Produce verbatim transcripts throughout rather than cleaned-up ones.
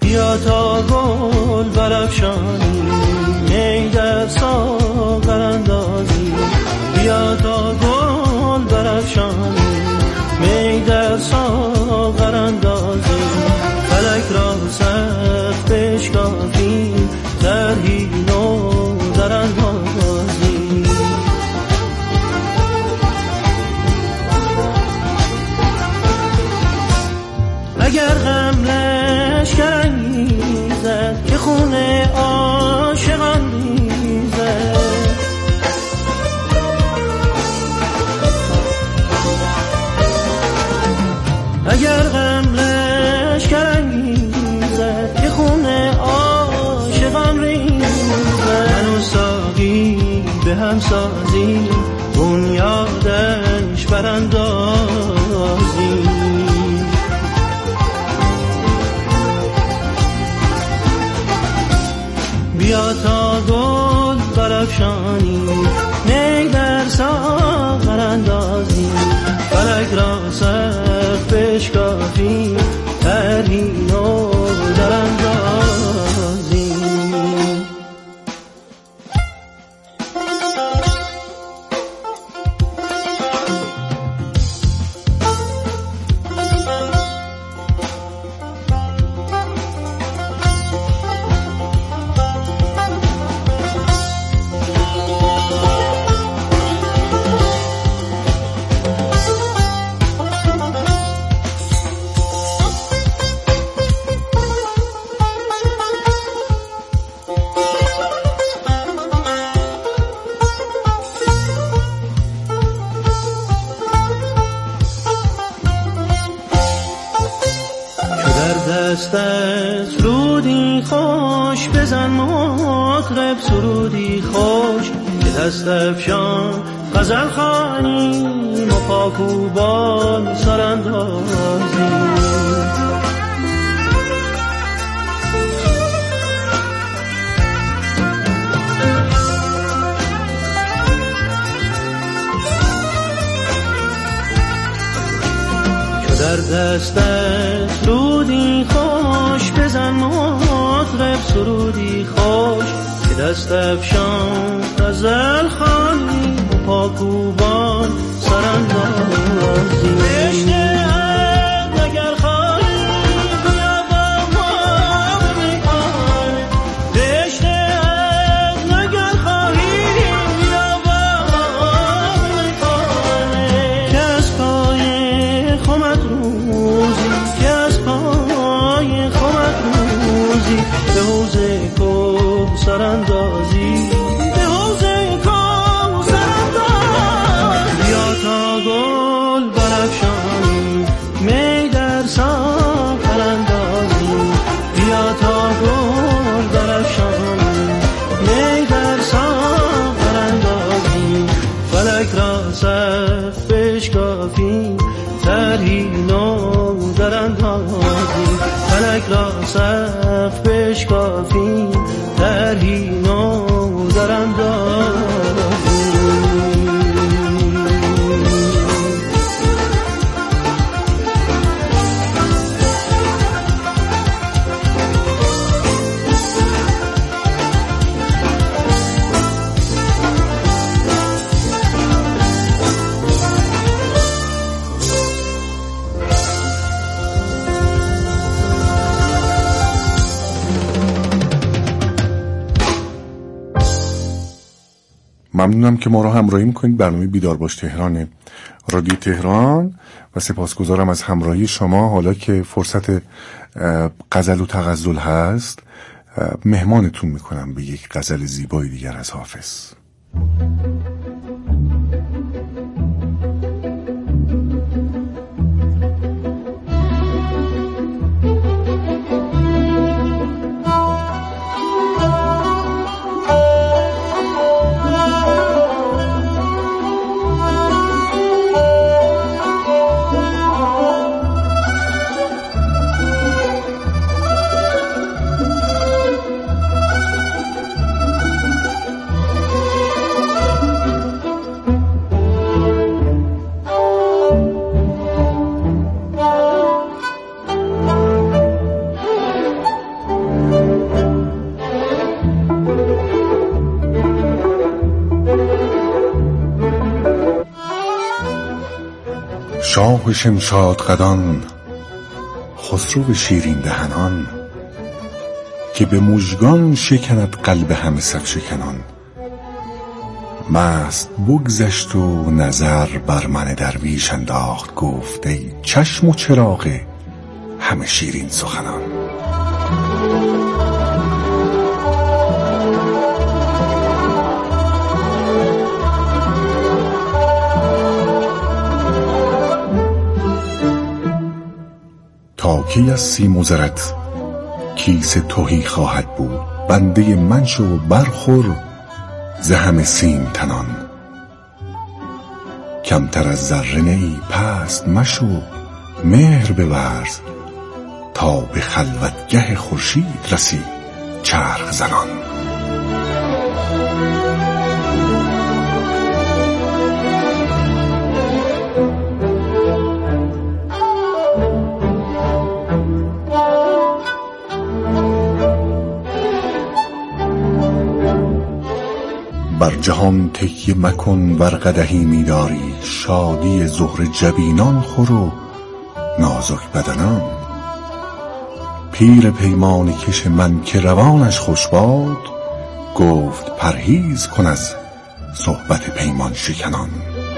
بیا تا گل برافشانی می در ساغر اندازی، بیا تا گل برافشانی می در ساغر اندازی، فلک را سخت بشکافی طرحی نو در اندازی. اگر غم لشکر انگیزد که خون عاشقان ریزد، اگر غم لشکر انگیزد که خون عاشقان ریزد، من و ساقی به هم سازی بنیادش براندازی. بیا تا گل برافشانی می در ساغر اندازی، فلک را سخت بشکافی طرحی نو در اندازی. دستت سرودی خوش بزن مطرب سرودی خوش، که دست افشان غزل خوانیم و پاکوبان سراندازیم. در دستت سرودی خوش بزن مطرب سرودی خوش، که دست افشان غزل خوانی پاکوبان سراندازی. رشته عهد اگر خواهی بیا با ما بمیخوان، رشته عهد اگر خواهی بیا با ما بمیخوان، که از پای خمت روزی، که از پای خمت روزی به حوض کوثر اندازی، به حوض کوثر اندازی. بیا تا گل برافشانی می در ساغر اندازی، بیا تا گل برافشانی می در ساغر اندازی، فلک را سخت بشکافی طرحی نو در اندازی، فلک را سخت بشکافی طرحی نو در اندازی. ممنونم که ما رو همراهی میکنید. برنامه بیدار باش تهران رادیو تهران و سپاسگزارم از همراهی شما. حالا که فرصت غزل و تغزل هست، مهمانتون میکنم به یک غزل زیبای دیگر از حافظ. شاه شمشاد قدان، خسرو شیرین دهنان، که به مژگان شکند قلب همه صف شکنان. مست بگذشت و نظر بر من درویش انداخت، گفت ای چشم و چراغ همه شیرین سخنان. تا کی از سیم و زرت کیسه تهی خواهد بود، بنده من شو برخور ز همه سیم تنان. کمتر از ذره نه ای پست مشو، مهر بورز تا به خلوتگه خورشید رسی چرخ زنان. بر جهان تکیه مکن ور قدحی می‌داری، شادی زهره جبینان خور و نازک بدنان. پیر پیمانه کش من که روانش خوش باد، گفت پرهیز کن از صحبت پیمان شکنان.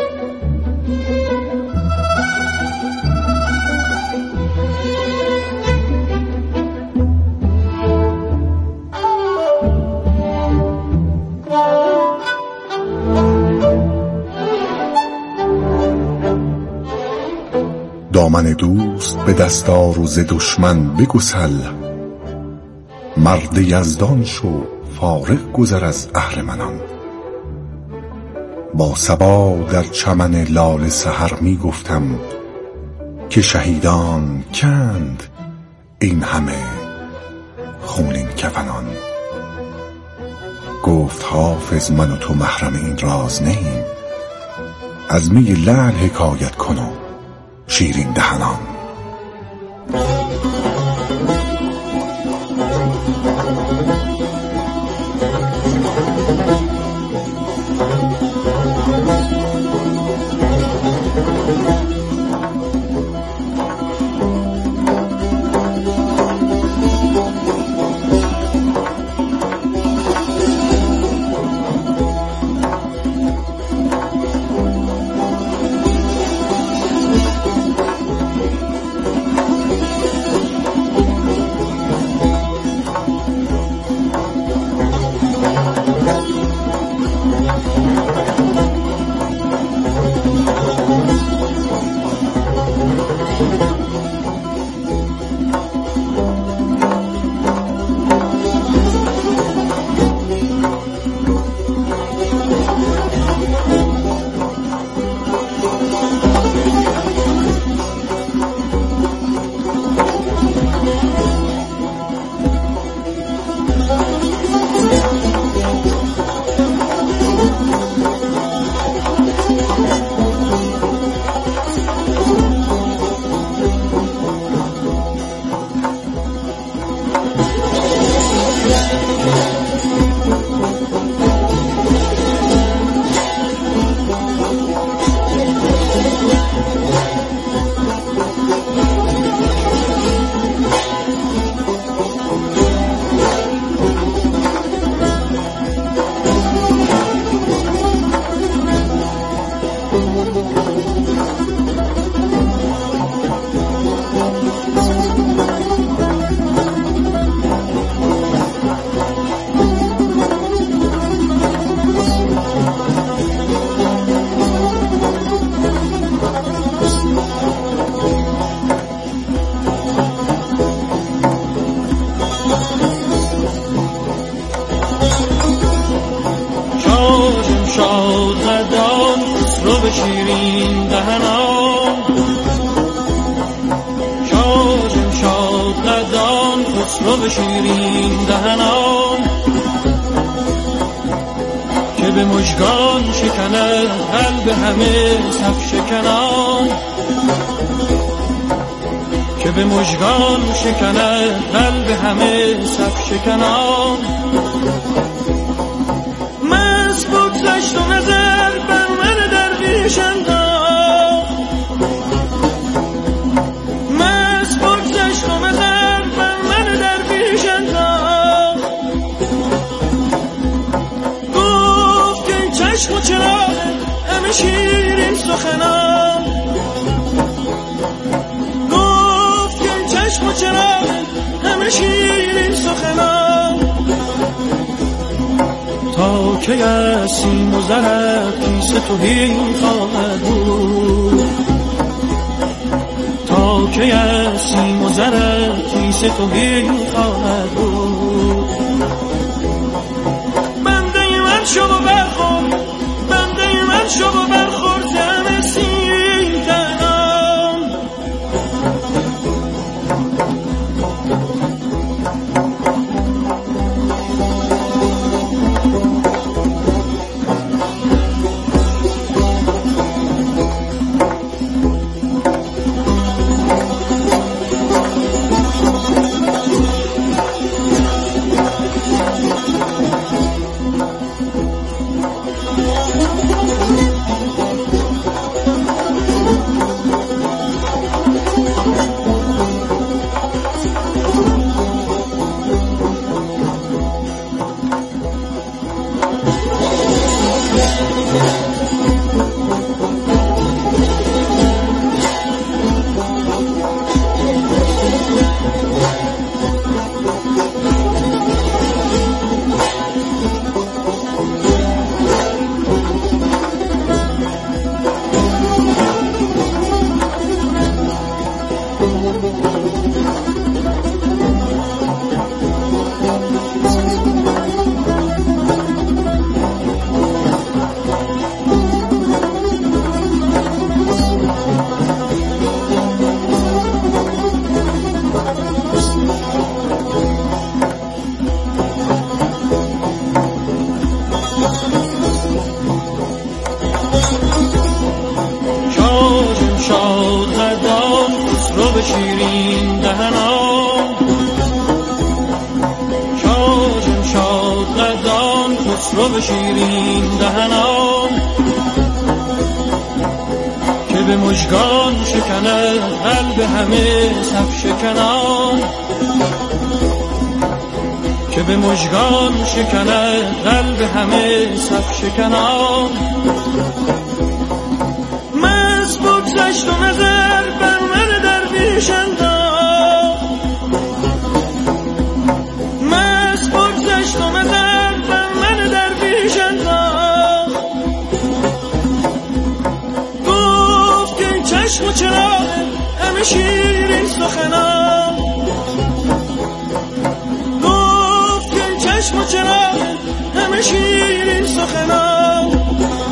دامن دوست به دستار و ز دشمن بگسل، مرد یزدان شو فارغ گذر از اهرمنان. با صبا در چمن لاله سحر می گفتم، که شهیدان کند این همه خونین کفنان. گفت حافظ من و تو محرم این راز نیم، از می لعل حکایت کن و شیرین دهنان. شیرین دهنان، شاه شمشاد قدان، خسرو شیرین دهنان، که به مژگان شکند قلب همه صف شکنان، که به مژگان شکند قلب همه صف شکنان. مست بگذشت و نظر بر من درویش انداخت، همه شیرین سخنان، گفت که چشم و چراغ همه شیرین سخنان. تا که از سیم و زرت کیسه تهی خواهد بود، تا که از سیم و زرت کیسه تهی خواهد بود. بنده من شو و برخور، بنده من شو و برخور زم سیم تنان. شیرین دهنان، شاد شاد قدان خسرو شیرین دهنان، که به مژگان شکند قلب همه صف شکنان، که به مژگان شکند قلب همه صف شکنان. مز بگذشت و نظر بر من درویش انداخت، مز بگذشت و نظر بر من درویش انداخت. گفت که چشم و چراغ همه شیرین سخنان، گفت که چشم و چراغ همه شیرین سخنان.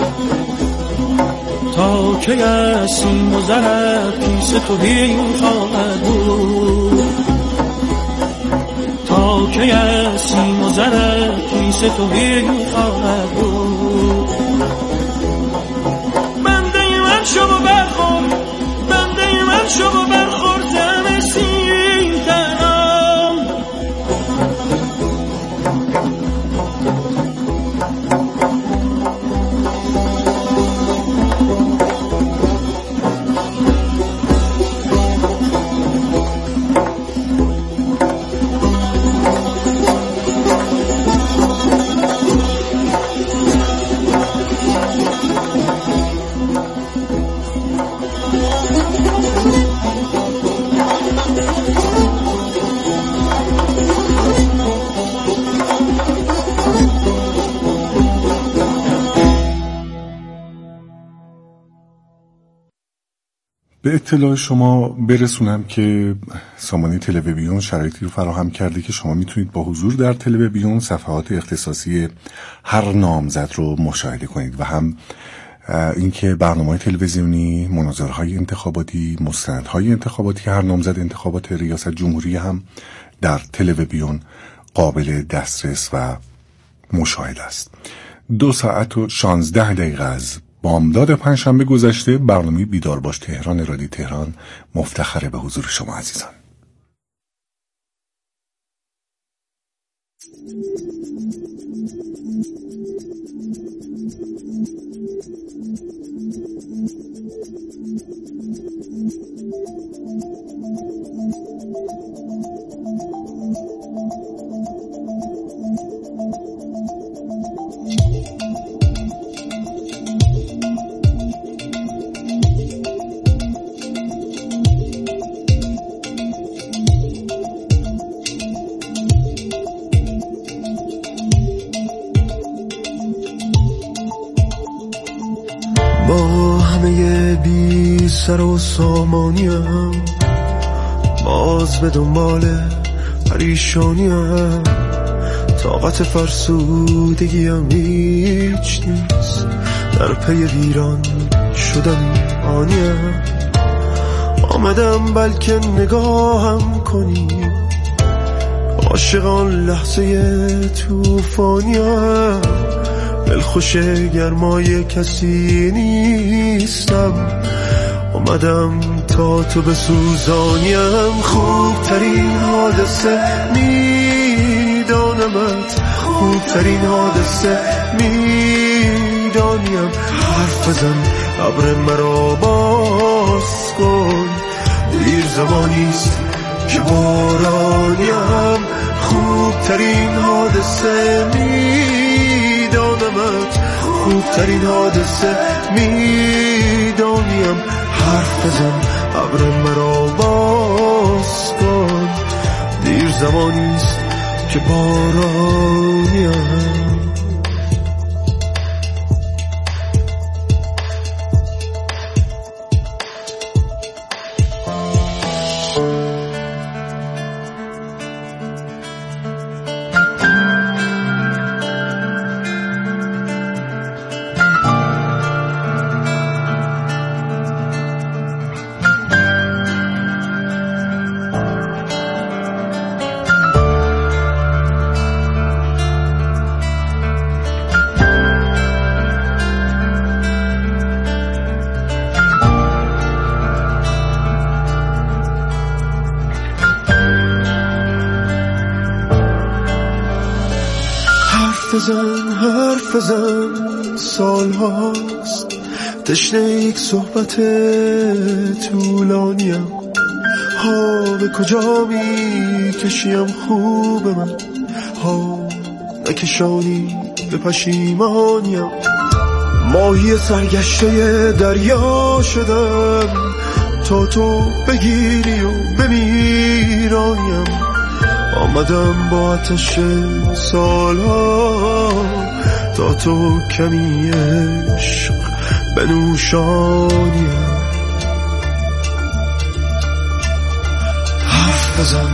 تا که از سیم و زرت کیسه تهی خواهد بود، تا که از سیم و زرت کیسه تهی خواهد بود. بنده من شو و برخور، بنده من شو و برخور زم سیم تنان. به اطلاع شما برسونم که سامانه تلویزیون شرایطی رو فراهم کرده که شما میتونید با حضور در تلویزیون صفحات اختصاصی هر نامزد رو مشاهده کنید و هم اینکه برنامه‌های تلویزیونی، مناظره‌های انتخاباتی، مستندهای انتخاباتی هر نامزد انتخابات ریاست جمهوری هم در تلویزیون قابل دسترس و مشاهده است. دو ساعت و شانزده دقیقه از بامداد پنجشنبه گذشته برنامه بیدار باش تهران رادیو تهران مفتخر به حضور شما عزیزان. سر و سامانیم، باز به دنبال پریشانیم، طاقت فرسودگیم هیچ نیست، در پی ویران شدم آنیم. آمدم بلکه نگاهم کنی، عاشقان لحظه توفانیم، دلخوش گرمای کسی نیستم، اومدم تا تو بسوزانیم. خوبترین حادثه میدانمت، خوبترین حادثه میدانیم، حرف بزن ابر مرا باز کن، دیر زمانیست که بارانیم. خوبترین حادثه میدانمت، خوبترین حادثه میدانیم، حرف بزن ابر مرا باز کن، دیر زمانیست که بارانیم. بزن حرف بزن، سال هاست تشنه یک صحبت طولانیم، ها به کجا می کشیم خوب من، ها نکشانی به پشیمانیم. ماهی سرگشته دریا شدم تا تو بگیری و بمیرانیم، آمدم با آتش سالها تا تو کمی عشق بنوشانیم. حرف بزن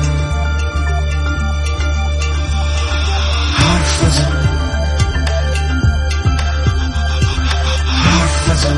حرف بزن حرف بزن.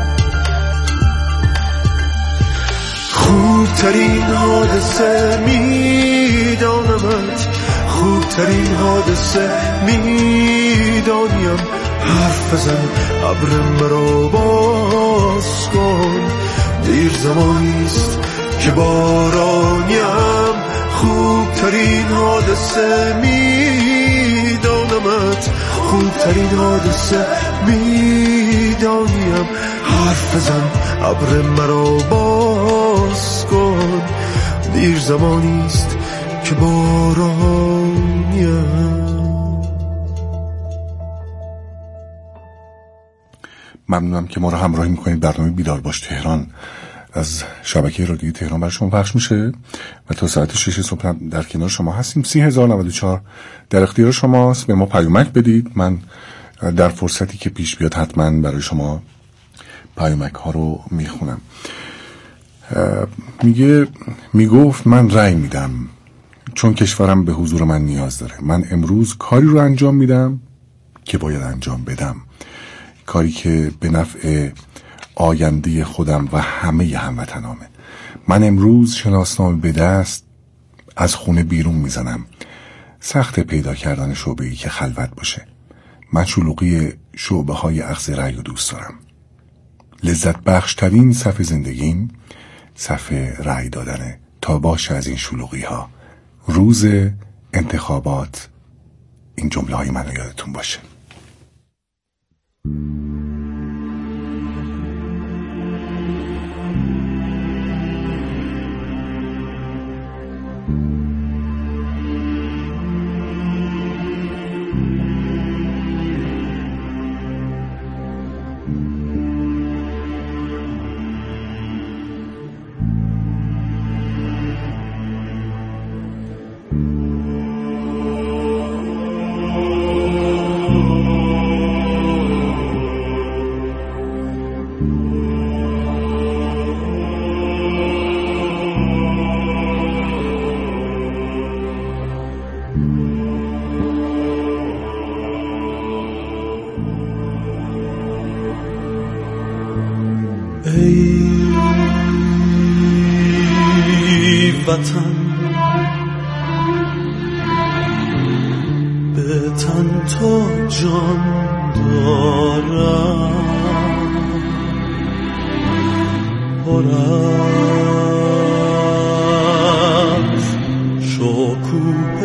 خوبترین حادثه میدانمت، خوبترین حادثه میدانیم، حرف بزن ابر مرا باز کن، دیر زمانیست که بارانیم. خوبترین حادثه میدانمت، خوبترین حادثه میدانیم، حرف بزن ابر مرا باز کن، دیر زمانیست که بارانیم. ممنونم که ما رو همراهی میکنید. برنامه بیدار باش تهران از شبکه رادیویی تهران برای شما پخش میشه و تا ساعت شش صبح در کنار شما هستیم. سی هزار و نود و چهار در اختیار شماست. به ما پیامک بدید، من در فرصتی که پیش بیاد حتما برای شما پیامک ها رو میخونم. میگه میگفت من رأی میدم چون کشورم به حضور من نیاز داره. من امروز کاری رو انجام میدم که باید انجام بدم، کاری که به نفع آینده خودم و همه هموطنامه. من امروز شناسنامه به دست از خونه بیرون میزنم. سخت پیدا کردن شعبه‌ای که خلوت باشه. من شلوغی شعبه های اخذ رأی رو دوست دارم. لذت بخشترین صف زندگیم صف رأی دادنه تا باشه از این شلوغی ها. روز انتخابات این جمله های منو یادتون باشه. وطن به تن تا جان دارم پر از شکوه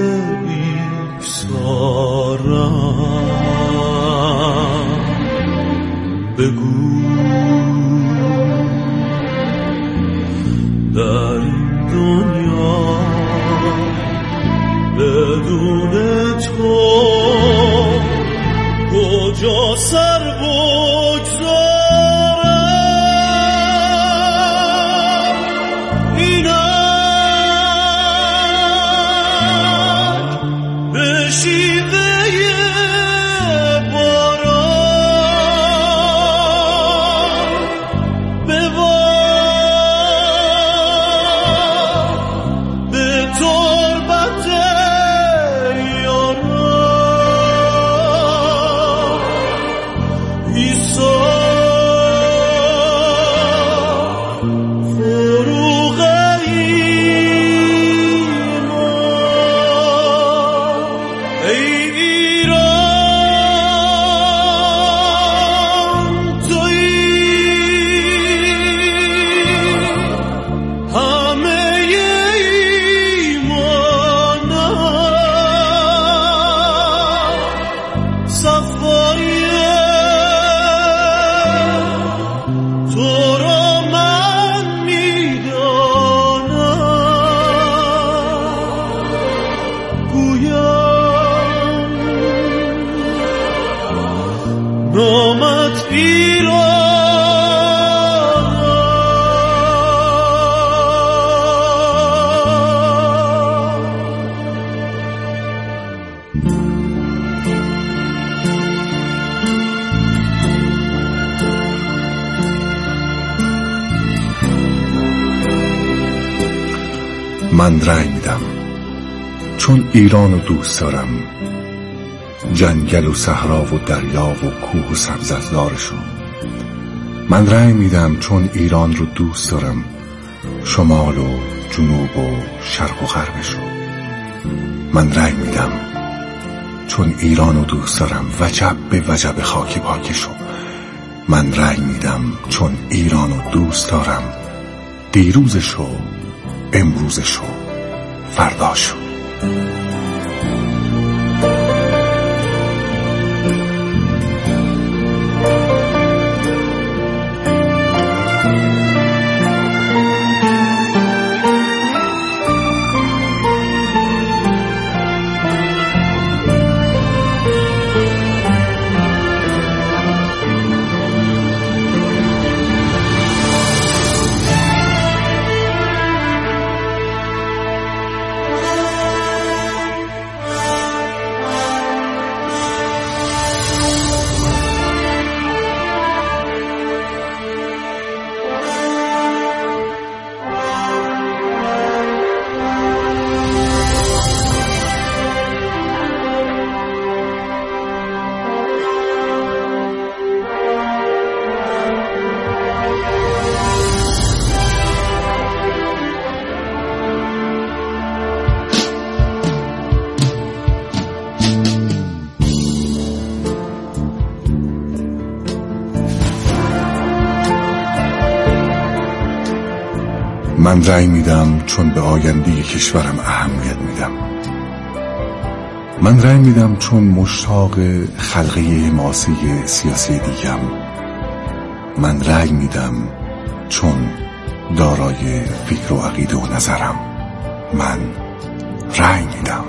ایثارم بگو در این دنیا بدون تو کجا سر بگذارم اینک به شیوه نامت ایران. من رأی میدم چون ایرانو دوست دارم، جنگل و صحرا و دریا و کوه و سبززارشو. من رأی میدم چون ایران رو دوست دارم، شمال و جنوب و شرق و غربشو. من رأی میدم چون ایرانو دوست دارم، وجب به وجب خاک پاکشو. من رأی میدم چون ایرانو دوست دارم، دیروزشو، امروزشو، فرداشو. من رأی میدم چون به آینده کشورم اهمیت میدم. من رأی میدم چون مشتاق خلقه حماسی سیاسی دیگم. من رأی میدم چون دارای فکر و عقیده و نظرم. من رأی میدم.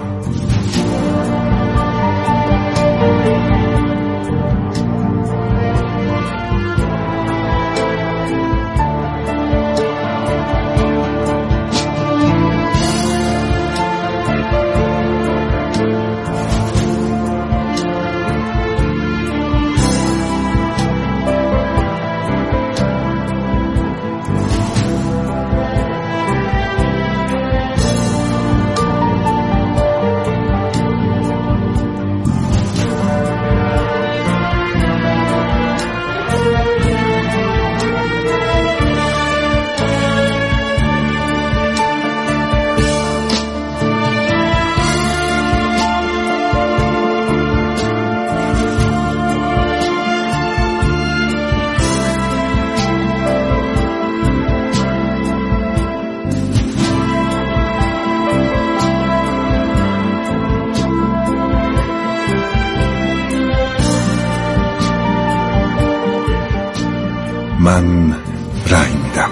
من رأی میدم.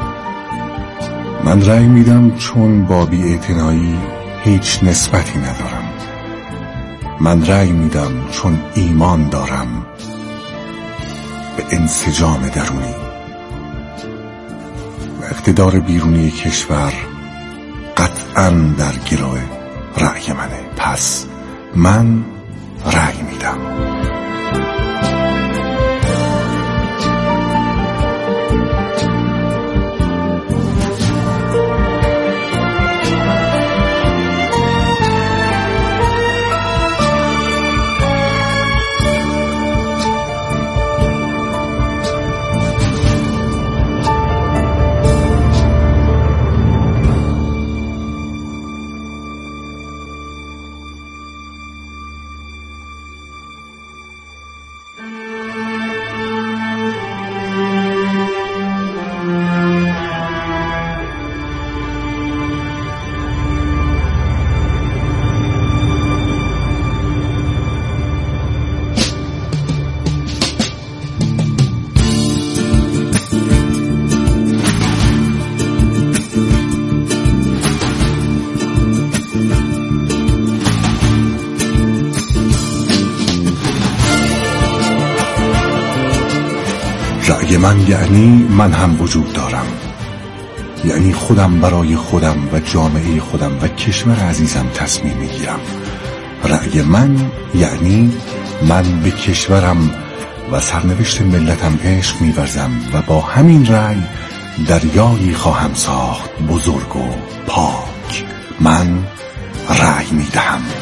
من رأی میدم چون با بی‌اعتنایی هیچ نسبتی ندارم. من رأی میدم چون ایمان دارم به انسجام درونی و اقتدار بیرونی کشور قطعاً در گروه رأی منه. پس من رأی میدم. رأی من یعنی من هم وجود دارم، یعنی خودم برای خودم و جامعه خودم و کشور عزیزم تصمیم میگیرم. رأی من یعنی من به کشورم و سرنوشت ملتم عشق می‌ورزم و با همین رأی دریایی خواهم ساخت بزرگ و پاک. من رأی میدهم.